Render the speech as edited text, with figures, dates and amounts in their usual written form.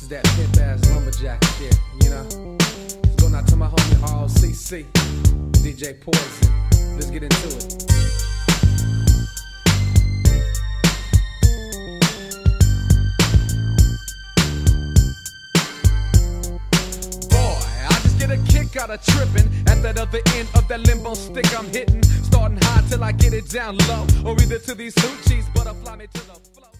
that pimp ass lumberjack shit, you know? It's going out to my homie ROCC, DJ Poison. Let's get into it. Get a kick out of tripping at that other end of that limbo stick I'm hitting. Starting high till I get it down low, or either to these hoochies, butterfly me to the flow.